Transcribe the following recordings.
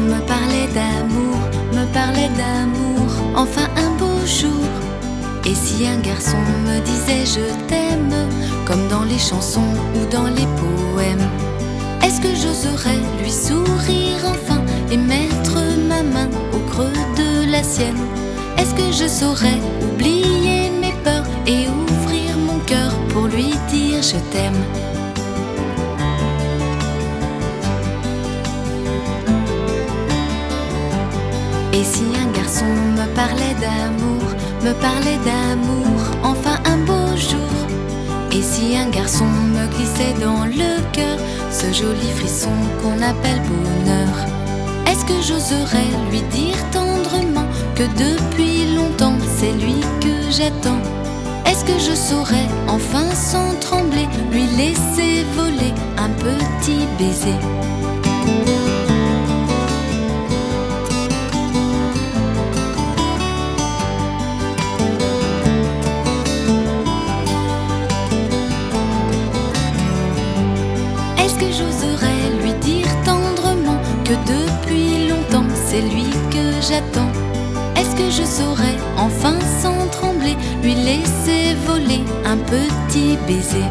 me parlait d'amour, enfin un beau jour. Et si un garçon me disait je t'aime, comme dans les chansons ou dans les poèmes, est-ce que j'oserais lui sourire enfin et mettre ma main au creux de la sienne? Est-ce que je saurais oublier mes peurs et ouvrir mon cœur pour lui dire je t'aime? Et si un garçon me parlait d'amour, enfin un beau jour. Et si un garçon me glissait dans le cœur ce joli frisson qu'on appelle bonheur, est-ce que j'oserais lui dire tendrement que depuis longtemps c'est lui que j'attends? Est-ce que je saurais enfin sans trembler lui laisser voler un petit baiser? Est-ce que j'oserais lui dire tendrement que depuis longtemps c'est lui que j'attends? Est-ce que je saurais enfin sans trembler lui laisser voler un petit baiser?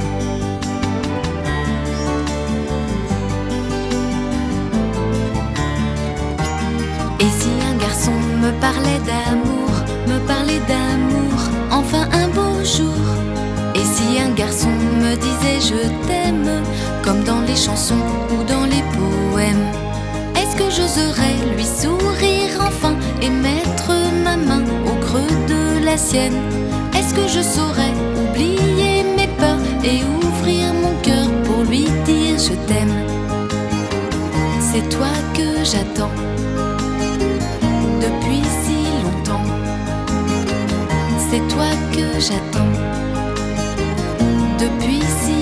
Et si un garçon me parlait d'amour, enfin un beau jour. Et si un garçon me disait je t'aime, comme dans les chansons ou dans les poèmes, est-ce que j'oserais lui sourire enfin et mettre ma main au creux de la sienne? Est-ce que je saurais oublier mes peurs et ouvrir mon cœur pour lui dire je t'aime? C'est toi que j'attends depuis si longtemps. C'est toi que j'attends depuis si